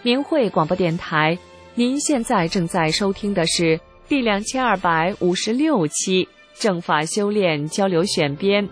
明慧广播电台，您现在正在收听的是第2256期正法修炼交流选编。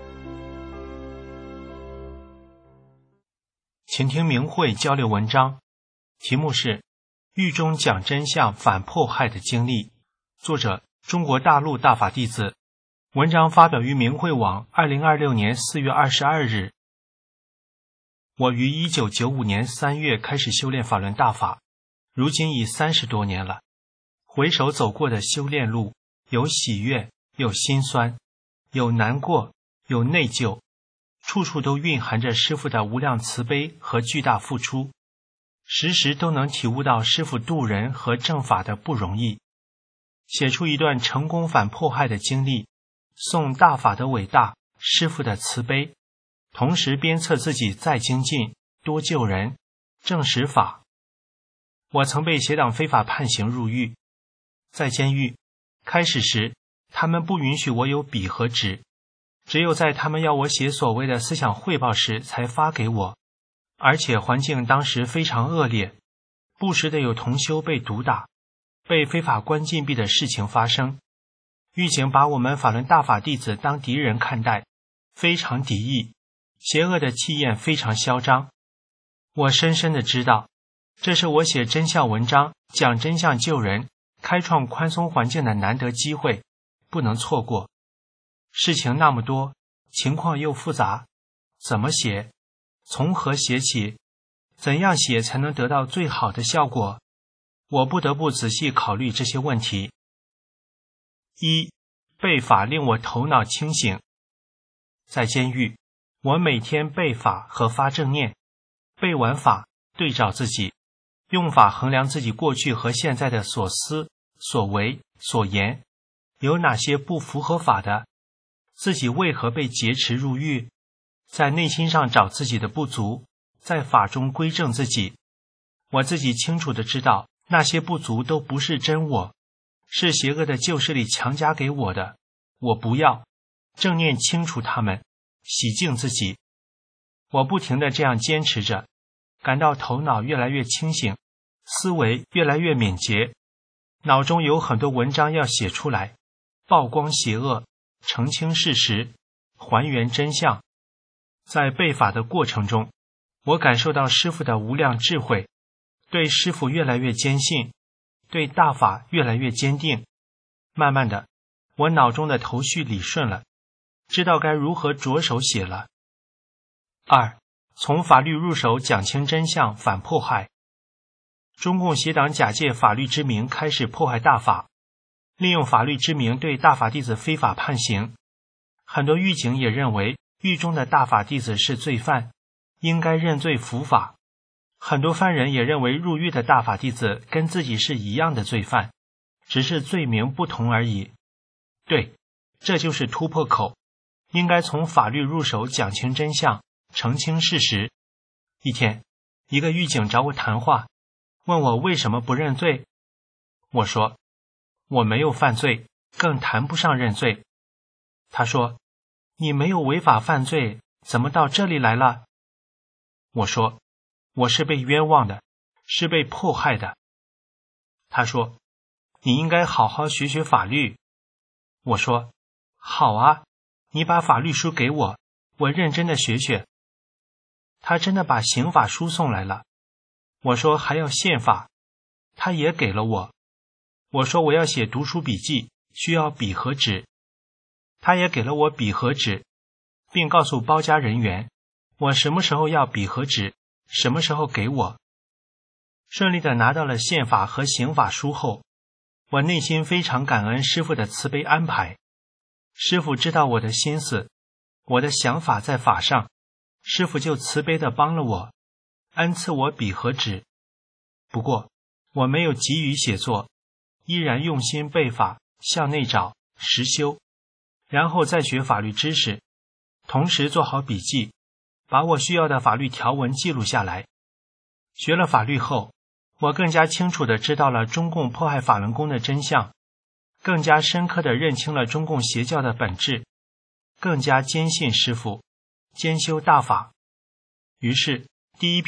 请听明慧交流文章，题目是《狱中讲真相反迫害的经历》，作者中国大陆大法弟子，文章发表于明慧网2026年4月22日。我于1995年3月开始修炼法轮大法，如今已30多年了。回首走过的修炼路，有喜悦，有心酸，有难过，有内疚，处处都蕴含着师父的无量慈悲和巨大付出，时时都能体悟到师父度人和正法的不容易。写出一段成功反迫害的经历，颂大法的伟大，师父的慈悲，同时鞭策自己再精进，多救人，正实法。我曾被邪党非法判刑入狱，在监狱开始时，他们不允许我有笔和纸，只有在他们要我写所谓的思想汇报时才发给我，而且环境当时非常恶劣，不时的有同修被毒打，被非法关禁闭的事情发生。狱警把我们法轮大法弟子当敌人看待，非常敌意，邪恶的气焰非常嚣张。我深深的知道，这是我写真相文章，讲真相救人，开创宽松环境的难得机会，不能错过。事情那么多，情况又复杂，怎么写？从何写起？怎样写才能得到最好的效果？我不得不仔细考虑这些问题。一，背法令我头脑清醒。在监狱，我每天背法和发正念，背完法对照自己，用法衡量自己过去和现在的所思、所为、所言，有哪些不符合法的，自己为何被劫持入狱，在内心上找自己的不足，在法中归正自己。我自己清楚地知道，那些不足都不是真我，是邪恶的旧势力强加给我的，我不要，正念清除他们，洗净自己。我不停地这样坚持着，感到头脑越来越清醒，思维越来越敏捷，脑中有很多文章要写出来，曝光邪恶，澄清事实，还原真相。在背法的过程中，我感受到师父的无量智慧，对师父越来越坚信，对大法越来越坚定。慢慢的，我脑中的头绪理顺了，知道该如何着手写了。二，从法律入手，讲清真相，反迫害。中共邪党假借法律之名开始迫害大法，利用法律之名对大法弟子非法判刑。很多狱警也认为狱中的大法弟子是罪犯，应该认罪伏法。很多犯人也认为入狱的大法弟子跟自己是一样的罪犯，只是罪名不同而已。对，这就是突破口，应该从法律入手，讲清真相，澄清事实。一天，一个狱警找我谈话，问我为什么不认罪。我说，我没有犯罪，更谈不上认罪。他说，你没有违法犯罪，怎么到这里来了？我说，我是被冤枉的，是被迫害的。他说，你应该好好学学法律。我说，好啊，你把法律书给我，我认真的学学。他真的把刑法书送来了。我说还要宪法，他也给了我。我说我要写读书笔记，需要笔和纸，他也给了我笔和纸，并告诉包家人员，我什么时候要笔和纸，什么时候给我。顺利地拿到了宪法和刑法书后，我内心非常感恩师父的慈悲安排。师父知道我的心思，我的想法在法上，师父就慈悲地帮了我，恩赐我笔和纸。不过我没有急于写作，依然用心背法，向内找，实修，然后再学法律知识，同时做好笔记，把我需要的法律条文记录下来。学了法律后，我更加清楚地知道了中共迫害法轮功的真相，更加深刻地认清了中共邪教的本质，更加坚信师父，兼修大法。于是第一篇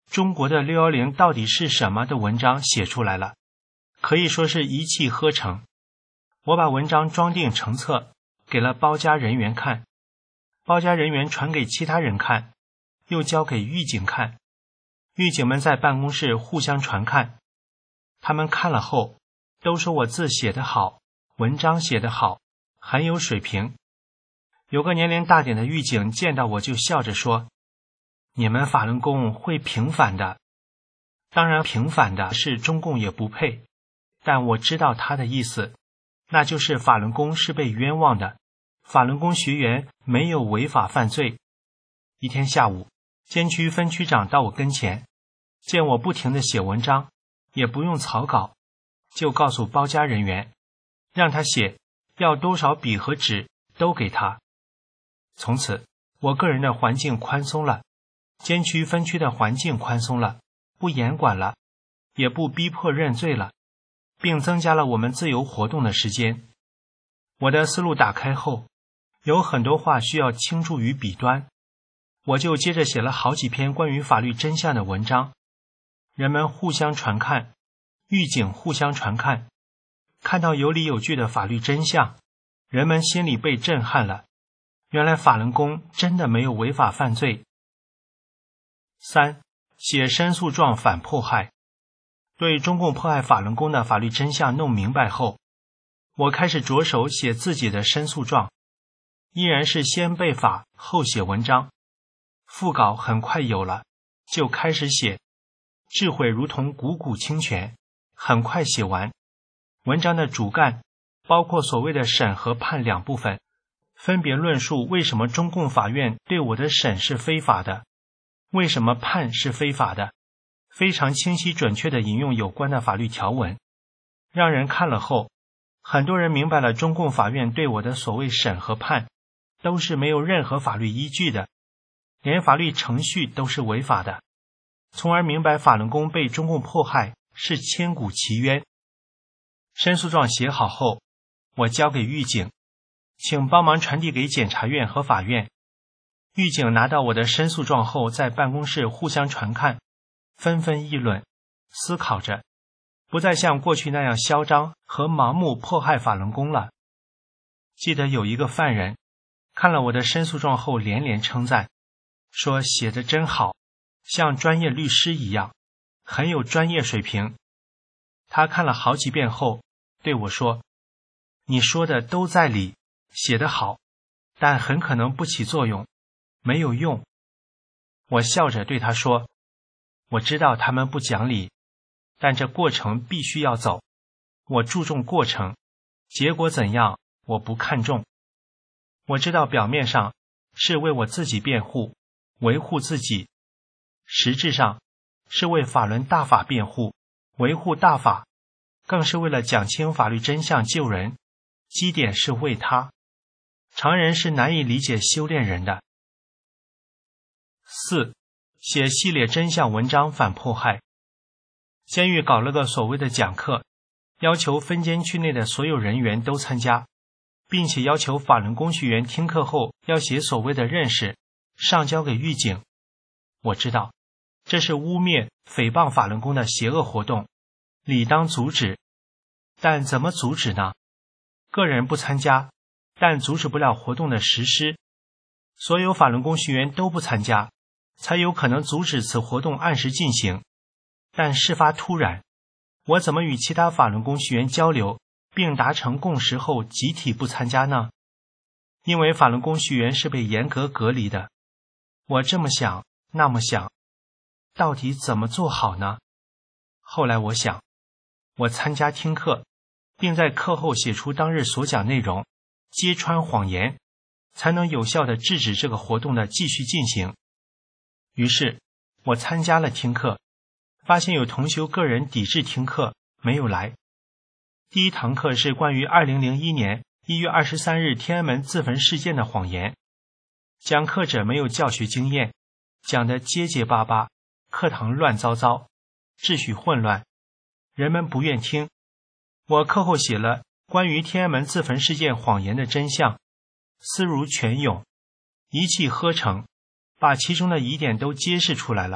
中国的610到底是什么的文章写出来了，可以说是一气呵成。我把文章装订成册，给了包家人员看，包家人员传给其他人看，又交给狱警看，狱警们在办公室互相传看。他们看了后都说我字写得好，文章写得好，很有水平。有个年龄大点的狱警见到我就笑着说，你们法轮功会平反的。当然平反的是中共也不配，但我知道他的意思，那就是法轮功是被冤枉的，法轮功学员没有违法犯罪。一天下午，监区分区长到我跟前，见我不停地写文章，也不用草稿，就告诉包家人员，让他写，要多少笔和纸都给他。从此，我个人的环境宽松了，监区分区的环境宽松了，不严管了，也不逼迫认罪了，并增加了我们自由活动的时间。我的思路打开后，有很多话需要倾注于笔端，我就接着写了好几篇关于法律真相的文章，人们互相传看，狱警互相传看，看到有理有据的法律真相，人们心里被震撼了，原来法轮功真的没有违法犯罪。3. 写申诉状反迫害。对中共迫害法轮功的法律真相弄明白后，我开始着手写自己的申诉状，依然是先背法后写文章。副稿很快有了，就开始写，智慧如同汩汩清泉，很快写完。文章的主干包括所谓的审和判两部分，分别论述为什么中共法院对我的审是非法的，为什么判是非法的，非常清晰准确地引用有关的法律条文，让人看了后，很多人明白了中共法院对我的所谓审和判都是没有任何法律依据的，连法律程序都是违法的，从而明白法轮功被中共迫害是千古奇冤。申诉状写好后，我交给狱警，请帮忙传递给检察院和法院。狱警拿到我的申诉状后，在办公室互相传看，纷纷议论，思考着，不再像过去那样嚣张和盲目迫害法轮功了。记得有一个犯人看了我的申诉状后连连称赞，说写得真好，像专业律师一样，很有专业水平。他看了好几遍后对我说，你说的都在理，写得好，但很可能不起作用，没有用。我笑着对他说，我知道他们不讲理，但这过程必须要走，我注重过程，结果怎样我不看重。我知道表面上是为我自己辩护，维护自己，实质上是为法轮大法辩护，维护大法，更是为了讲清法律真相救人，基点是为他。常人是难以理解修炼人的。4. 写系列真相文章反迫害。监狱搞了个所谓的讲课，要求分监区内的所有人员都参加，并且要求法轮功学员听课后要写所谓的认识，上交给狱警。我知道这是污蔑诽谤法轮功的邪恶活动，理当阻止。但怎么阻止呢？个人不参加，但阻止不了活动的实施。所有法轮功学员都不参加，才有可能阻止此活动按时进行。但事发突然，我怎么与其他法轮功学员交流，并达成共识后集体不参加呢？因为法轮功学员是被严格隔离的。我这么想，那么想，到底怎么做好呢？后来我想，我参加听课，并在课后写出当日所讲内容，揭穿谎言，才能有效地制止这个活动的继续进行。于是我参加了听课，发现有同修个人抵制听课，没有来。第一堂课是关于2001年1月23日天安门自焚事件的谎言，讲课者没有教学经验，讲得结结巴巴，课堂乱糟糟，秩序混乱，人们不愿听。我课后写了关于天安门自焚事件谎言的真相，思如泉涌，一气呵成，把其中的疑点都揭示出来了，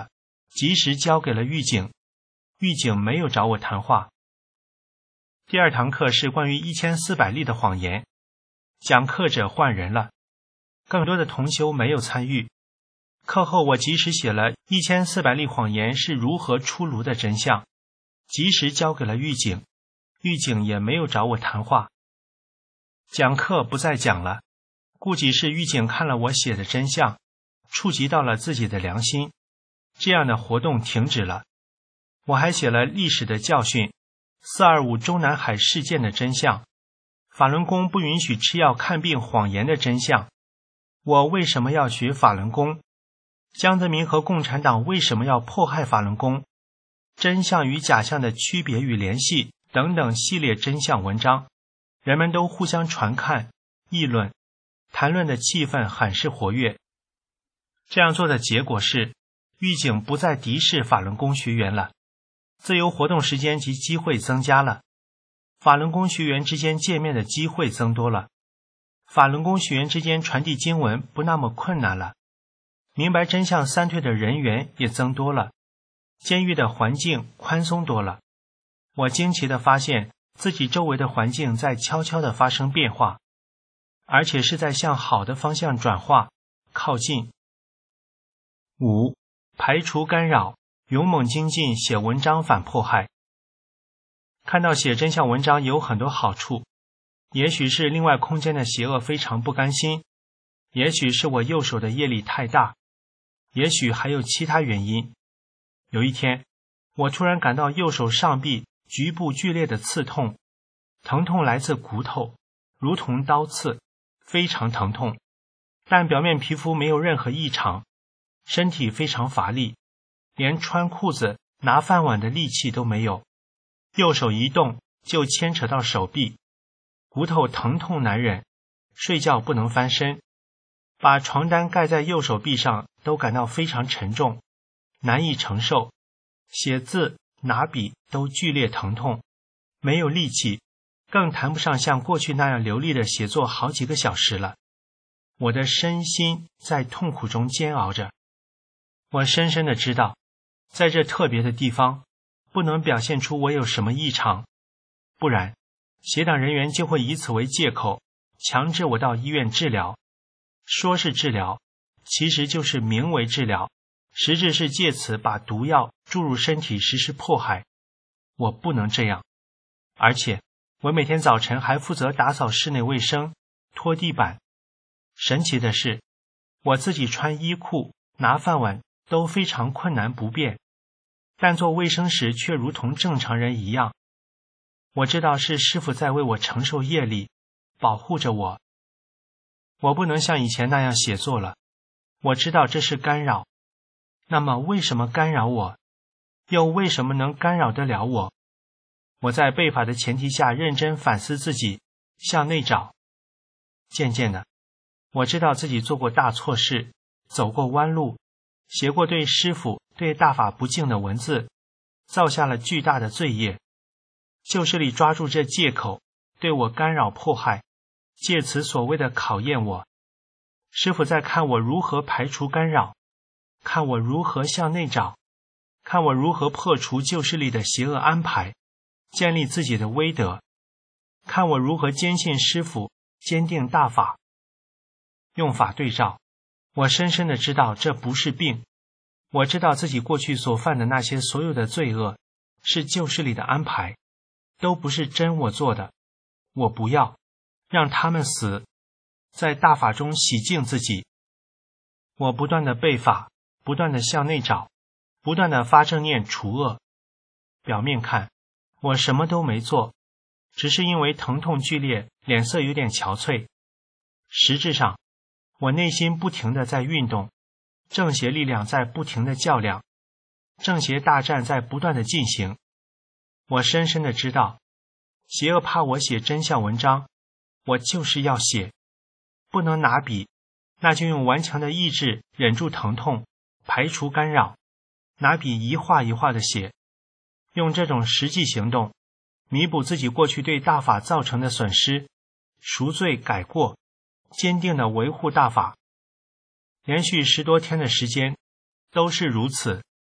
及时交给了狱警，狱警没有找我谈话。第2堂课是关于1400例的谎言，讲课者换人了，更多的同修没有参与。课后我及时写了1400例谎言是如何出炉的真相，及时交给了狱警，狱警也没有找我谈话。讲课不再讲了，估计是狱警看了我写的真相，触及到了自己的良心，这样的活动停止了。我还写了历史的教训，425中南海事件的真相，法轮功不允许吃药看病谎言的真相，我为什么要学法轮功，江泽民和共产党为什么要迫害法轮功，真相与假象的区别与联系等等系列真相文章，人们都互相传看议论，谈论的气氛很是活跃。这样做的结果是，狱警不再敌视法轮功学员了，自由活动时间及机会增加了，法轮功学员之间见面的机会增多了，法轮功学员之间传递经文不那么困难了，明白真相三退的人员也增多了，监狱的环境宽松多了。我惊奇地发现自己周围的环境在悄悄地发生变化，而且是在向好的方向转化靠近。5. 排除干扰，勇猛精进写文章反迫害。看到写真相文章有很多好处，也许是另外空间的邪恶非常不甘心，也许是我右手的业力太大，也许还有其他原因。有一天，我突然感到右手上臂局部剧烈的刺痛，疼痛来自骨头，如同刀刺，非常疼痛，但表面皮肤没有任何异常，身体非常乏力，连穿裤子拿饭碗的力气都没有，右手一动就牵扯到手臂，骨头疼痛难忍，睡觉不能翻身，把床单盖在右手臂上都感到非常沉重，难以承受，写字拿笔都剧烈疼痛，没有力气，更谈不上像过去那样流利的写作好几个小时了。我的身心在痛苦中煎熬着，我深深地知道，在这特别的地方，不能表现出我有什么异常，不然协党人员就会以此为借口，强制我到医院治疗。说是治疗，其实就是名为治疗，实质是借此把毒药注入身体实施迫害。我不能这样，而且我每天早晨还负责打扫室内卫生，拖地板。神奇的是，我自己穿衣裤拿饭碗都非常困难不便，但做卫生时却如同正常人一样。我知道是师父在为我承受业力，保护着我。我不能像以前那样写作了，我知道这是干扰。那么为什么干扰我？又为什么能干扰得了我？我在背法的前提下认真反思自己，向内找。渐渐的，我知道自己做过大错事，走过弯路，写过对师父、对大法不敬的文字，造下了巨大的罪业。旧势力抓住这借口，对我干扰迫害，借此所谓的考验我。师父在看我如何排除干扰，看我如何向内找，看我如何破除旧势力的邪恶安排，建立自己的威德，看我如何坚信师父，坚定大法。用法对照，我深深地知道这不是病，我知道自己过去所犯的那些所有的罪恶，是旧势力的安排，都不是真我做的。我不要让他们死，在大法中洗净自己。我不断地背法，不断地向内找，不断地发正念除恶。表面看，我什么都没做，只是因为疼痛剧烈，脸色有点憔悴。实质上，我内心不停地在运动，正邪力量在不停地较量，正邪大战在不断地进行。我深深地知道，邪恶怕我写真相文章，我就是要写，不能拿笔，那就用顽强的意志忍住疼痛，排除干扰，拿笔一画一画的写，用这种实际行动弥补自己过去对大法造成的损失，赎罪改过，坚定地维护大法。连续10多天的时间都是如此，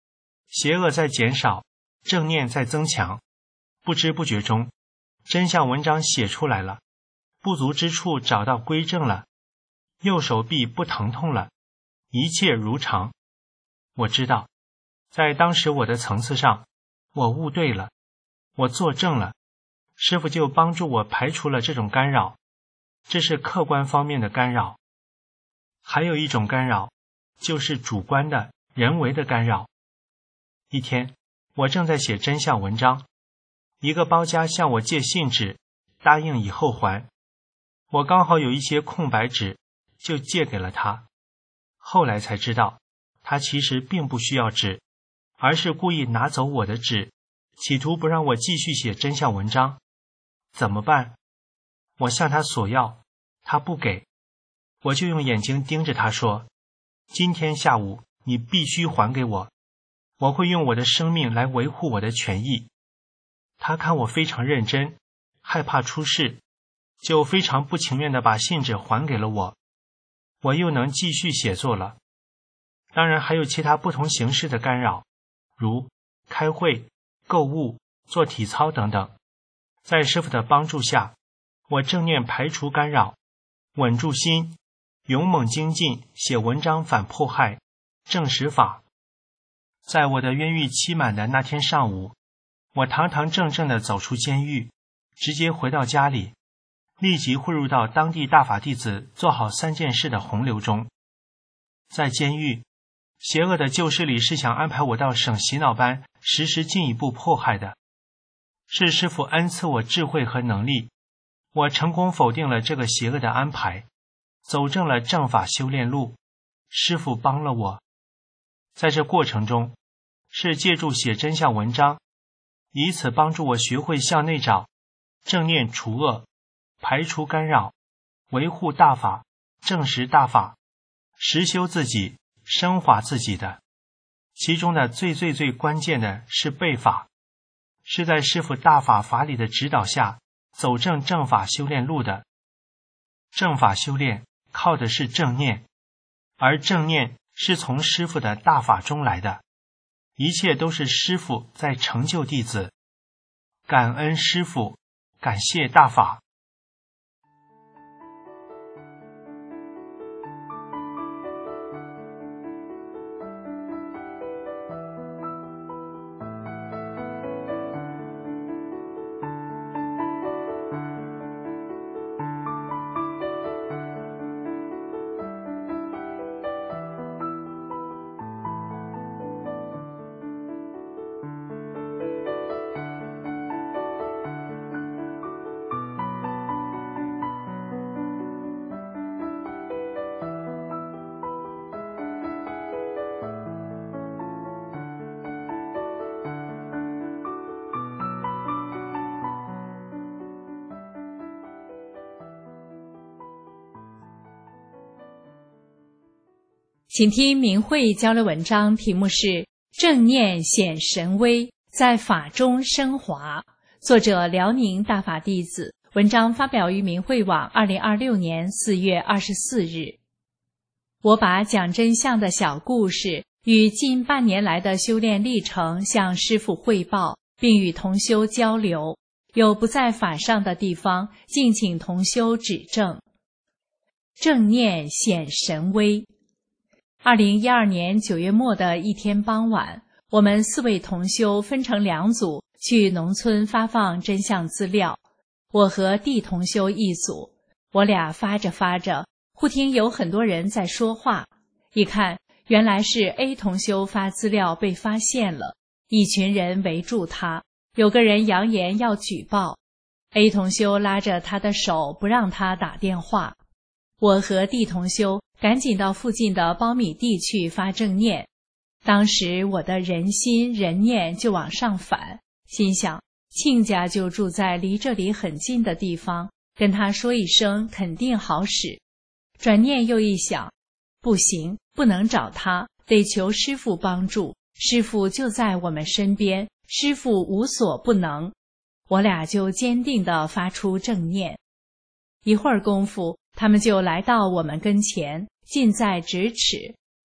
邪恶在减少，正念在增强。不知不觉中，真相文章写出来了，不足之处找到归正了，右手臂不疼痛了，一切如常。我知道，在当时我的层次上，我悟对了，我做正了，师父就帮助我排除了这种干扰，这是客观方面的干扰。还有一种干扰，就是主观的、人为的干扰。一天，我正在写真相文章，一个包家向我借信纸，答应以后还。我刚好有一些空白纸，就借给了他。后来才知道，他其实并不需要纸，而是故意拿走我的纸，企图不让我继续写真相文章。怎么办？我向他索要，他不给，我就用眼睛盯着他说，今天下午你必须还给我，我会用我的生命来维护我的权益。他看我非常认真，害怕出事，就非常不情愿地把信纸还给了我，我又能继续写作了。当然还有其他不同形式的干扰，如开会、购物、做体操等等。在师父的帮助下，我正念排除干扰，稳住心，勇猛精进，写文章反迫害，正实法。在我的冤狱期满的那天上午，我堂堂正正地走出监狱，直接回到家里，立即汇入到当地大法弟子做好3件事的洪流中。在监狱，邪恶的旧势力是想安排我到省洗脑班实施进一步迫害的，是师父恩赐我智慧和能力，我成功否定了这个邪恶的安排，走正了正法修炼路，师父帮了我。在这过程中，是借助写真相文章，以此帮助我学会向内找，正念除恶，排除干扰，维护大法，证实大法，实修自己，升华自己的。其中的最关键的是背法，是在师父大法法理的指导下走正正法修炼路的。正法修炼靠的是正念，而正念是从师父的大法中来的，一切都是师父在成就弟子。感恩师父，感谢大法。 请听明慧交流文章，题目是正念显神威，在法中升华，作者辽宁大法弟子，文章发表于明慧网2026年4月24日。我把讲真相的小故事与近半年来的修炼历程向师父汇报，并与同修交流，有不在法上的地方，敬请同修指正。正念显神威。2012年9月末的一天傍晚，我们4位同修分成2组去农村发放真相资料，我和D同修一组。我俩发着发着，忽听有很多人在说话，一看原来是 A 同修发资料被发现了，一群人围住他，有个人扬言要举报。 A 同修拉着他的手不让他打电话，我和D同修赶紧到附近的苞米地去发正念。当时我的人心人念就往上反，心想亲家就住在离这里很近的地方，跟他说一声肯定好使。转念又一想，不行，不能找他，得求师父帮助，师父就在我们身边，师父无所不能。我俩就坚定地发出正念。一会儿功夫，他们就来到我们跟前，近在咫尺。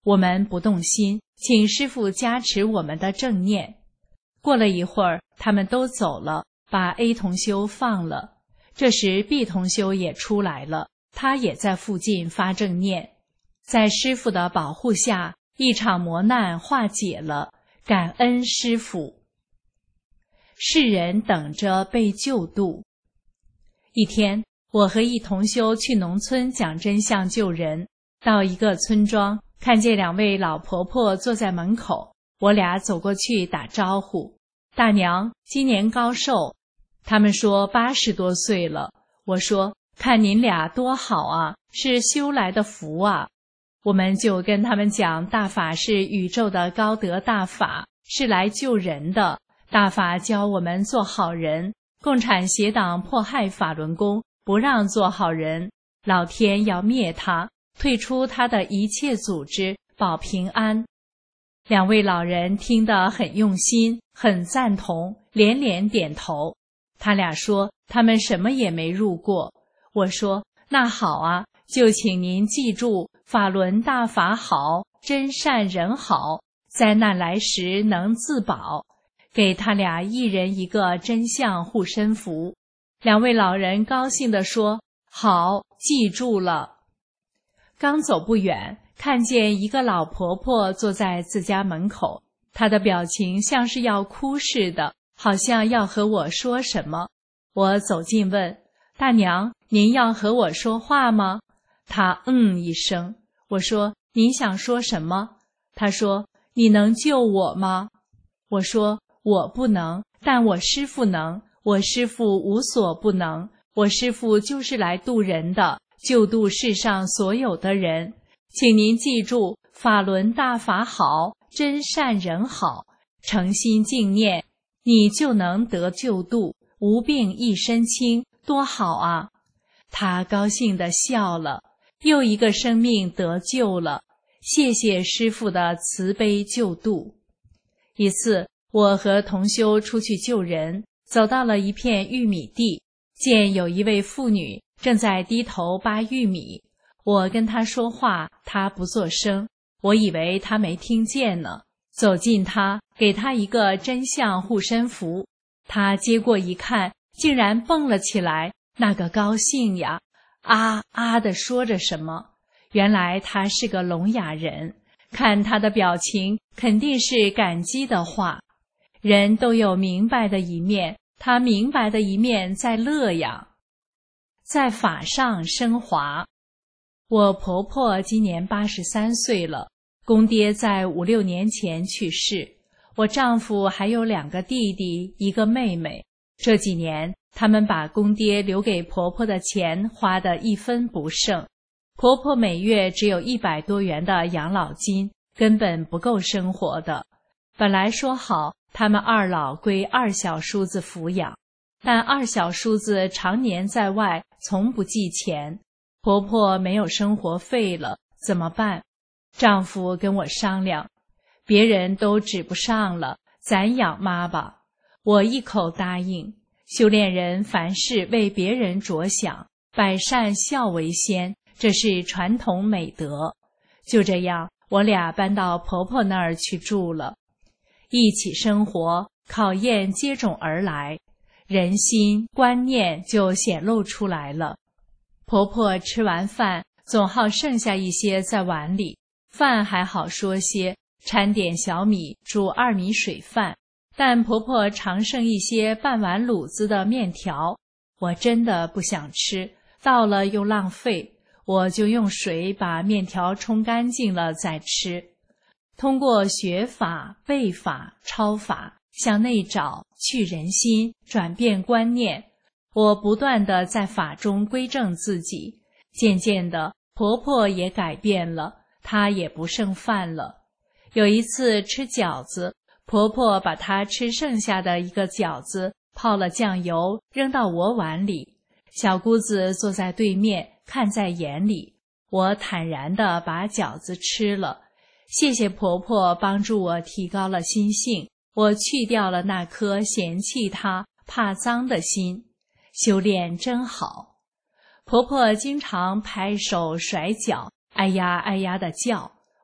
我们不动心，请师父加持我们的正念。过了一会儿，他们都走了，把 A 同修放了。这时 B 同修也出来了，他也在附近发正念。在师父的保护下，一场磨难化解了，感恩师父。世人等着被救度。一天，我和一同修去农村讲真相救人，到一个村庄，看见2位老婆婆坐在门口，我俩走过去打招呼。大娘，今年高寿？他们说80多岁了。我说，看您俩多好啊，是修来的福啊。我们就跟他们讲，大法是宇宙的高德大法，是来救人的。大法教我们做好人，共产邪党迫害法轮功，不让做好人，老天要灭他，退出他的一切组织，保平安。2位老人听得很用心，很赞同，连连点头。他俩说他们什么也没入过。我说那好啊，就请您记住，法轮大法好，真善人好，灾难来时能自保。给他俩一人一个真相护身符。2位老人高兴地说，好，记住了。刚走不远，看见一个老婆婆坐在自家门口，她的表情像是要哭似的，好像要和我说什么。我走近问，大娘，您要和我说话吗？她一声。我说，您想说什么？她说，你能救我吗？我说，我不能，但我师父能，我师父无所不能，我师父就是来度人的，救度世上所有的人。请您记住，法轮大法好，真善人好，诚心敬念，你就能得救度，无病一身轻，多好啊！他高兴地笑了，又一个生命得救了，谢谢师父的慈悲救度。一次，我和同修出去救人，走到了一片玉米地，见有一位妇女正在低头扒玉米。我跟她说话，她不作声，我以为她没听见呢。走近她，给她一个真相护身符，她接过一看，竟然蹦了起来，那个高兴呀，啊啊地说着什么。原来她是个聋哑人，看她的表情，肯定是感激的话。人都有明白的一面，他明白的一面在乐呀，在法上升华。我婆婆今年83岁了，公爹在5、6年前去世，我丈夫还有2个弟弟，一个妹妹。这几年，他们把公爹留给婆婆的钱花得一分不剩，婆婆每月只有100多元的养老金，根本不够生活的。本来说好他们2老归2小叔子抚养，但2小叔子常年在外，从不寄钱。婆婆没有生活费了，怎么办？丈夫跟我商量，别人都指不上了，咱养妈吧。我一口答应。修炼人凡事为别人着想，百善孝为先，这是传统美德。就这样，我俩搬到婆婆那儿去住了。一起生活，考验接踵而来，人心观念就显露出来了。婆婆吃完饭，总好剩下一些在碗里，饭还好说些，掺点小米煮2米水饭，但婆婆常剩一些半碗卤子的面条，我真的不想吃，倒了又浪费，我就用水把面条冲干净了再吃。通过学法、背法、抄法，向内找，去人心，转变观念，我不断地在法中归正自己。渐渐的，婆婆也改变了，她也不剩饭了。有一次吃饺子，婆婆把她吃剩下的一个饺子泡了酱油，扔到我碗里。小姑子坐在对面，看在眼里，我坦然地把饺子吃了。谢谢婆婆帮助我提高了心性，我去掉了那颗嫌弃她、怕脏的心。修炼真好。婆婆经常拍手甩脚，哎呀哎呀地叫，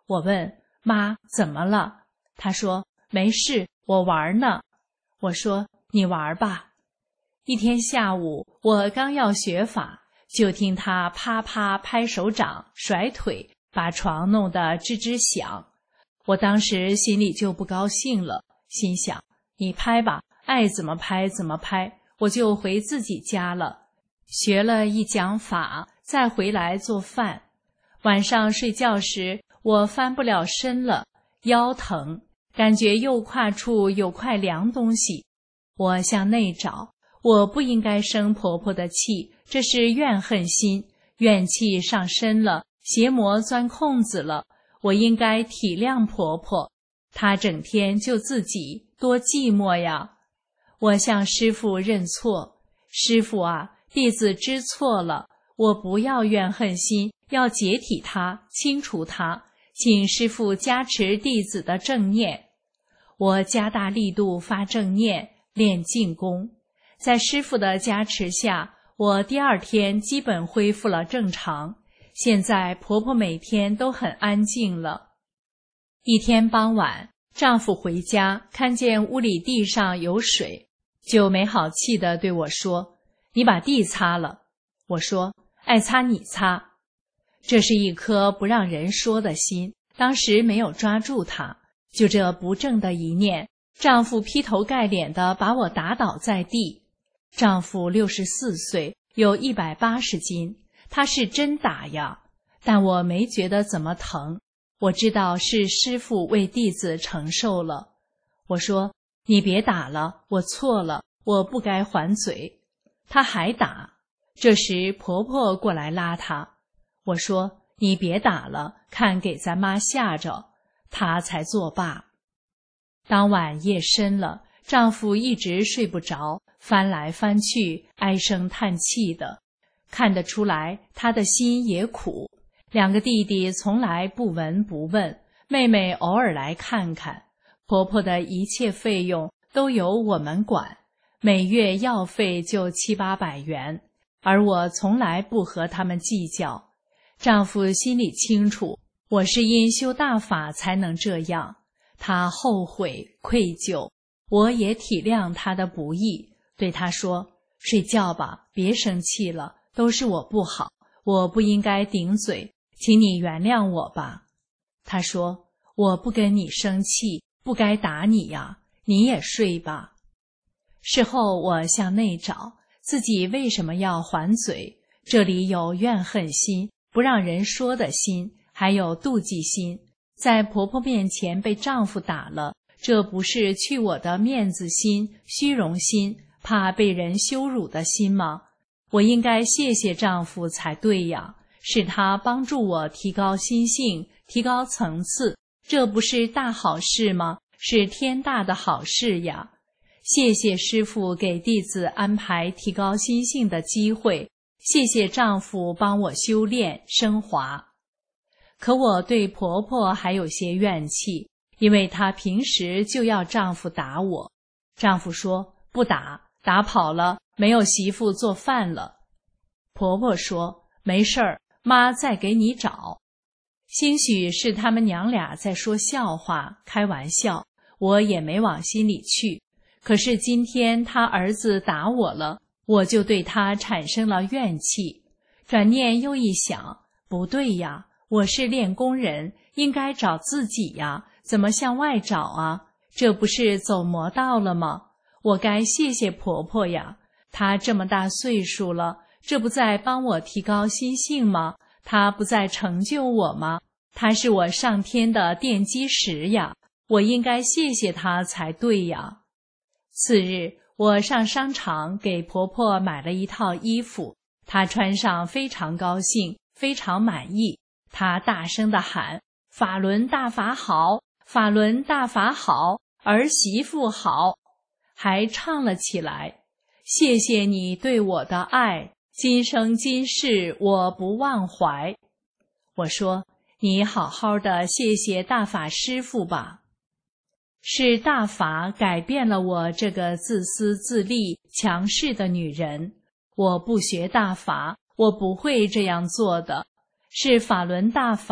我问妈怎么了？她说没事，我玩呢。我说你玩吧。一天下午，我刚要学法，就听她啪啪拍手掌、甩腿，把床弄得吱吱响。我当时心里就不高兴了，心想你拍吧，爱怎么拍怎么拍，我就回自己家了。学了一讲法，再回来做饭。晚上睡觉时，我翻不了身了，腰疼，感觉右胯处有块凉东西。我向内找，我不应该生婆婆的气，这是怨恨心，怨气上身了，邪魔钻空子了。我应该体谅婆婆，她整天就自己，多寂寞呀。我向师父认错，师父啊，弟子知错了，我不要怨恨心，要解体它，清除它，请师父加持弟子的正念。我加大力度发正念，练静功，在师父的加持下，我第二天基本恢复了正常。现在婆婆每天都很安静了。一天傍晚，丈夫回家，看见屋里地上有水，就没好气地对我说：“你把地擦了。”我说：“爱擦你擦。”这是一颗不让人说的心，当时没有抓住它，就这不正的一念，丈夫劈头盖脸地把我打倒在地。丈夫64岁，有180斤。他是真打呀，但我没觉得怎么疼。我知道是师父为弟子承受了。我说：“你别打了，我错了，我不该还嘴。”他还打。这时婆婆过来拉他。我说：“你别打了，看给咱妈吓着。”他才作罢。当晚夜深了，丈夫一直睡不着，翻来翻去，唉声叹气的。看得出来他的心也苦。两个弟弟从来不闻不问，妹妹偶尔来看看。婆婆的一切费用都由我们管，每月药费就700-800元，而我从来不和他们计较。丈夫心里清楚，我是因修大法才能这样。他后悔愧疚，我也体谅他的不易，对他说：“睡觉吧，别生气了。都是我不好，我不应该顶嘴，请你原谅我吧。”他说：“我不跟你生气，不该打你呀，你也睡吧。”事后我向内找，自己为什么要还嘴？这里有怨恨心，不让人说的心，还有妒忌心。在婆婆面前被丈夫打了，这不是去我的面子心、虚荣心，怕被人羞辱的心吗？我应该谢谢丈夫才对呀，是他帮助我提高心性，提高层次，这不是大好事吗？是天大的好事呀！谢谢师父给弟子安排提高心性的机会，谢谢丈夫帮我修炼升华。可我对婆婆还有些怨气，因为她平时就要丈夫打我。丈夫说不打，打跑了没有媳妇做饭了。婆婆说没事儿，妈再给你找。兴许是他们娘俩在说笑话开玩笑，我也没往心里去。可是今天他儿子打我了，我就对他产生了怨气。转念又一想，不对呀，我是练功人，应该找自己呀，怎么向外找啊？这不是走魔道了吗？我该谢谢婆婆呀，她这么大岁数了，这不在帮我提高心性吗？她不在成就我吗？她是我上天的奠基石呀，我应该谢谢她才对呀。次日，我上商场给婆婆买了一套衣服，她穿上非常高兴，非常满意。她大声地喊：“法轮大法好，法轮大法好，儿媳妇好！”还唱了起来：“谢谢你对我的爱，今生今世我不忘怀。”我说：“你好好的谢谢大法师父吧。”是大法改变了我这个自私自利、强势的女人。我不学大法，我不会这样做的。是法轮大法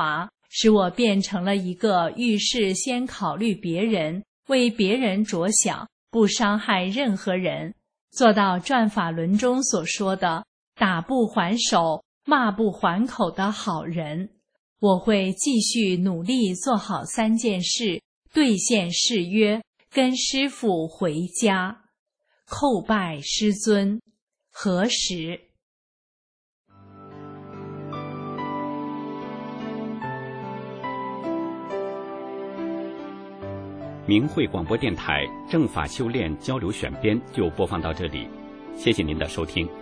使我变成了一个遇事先考虑别人，为别人着想，不伤害任何人，做到转法轮中所说的打不还手，骂不还口的好人。我会继续努力做好3件事，兑现誓约，跟师父回家。叩拜师尊。何时？ 明慧广播电台正法修炼交流选编就播放到这里，谢谢您的收听。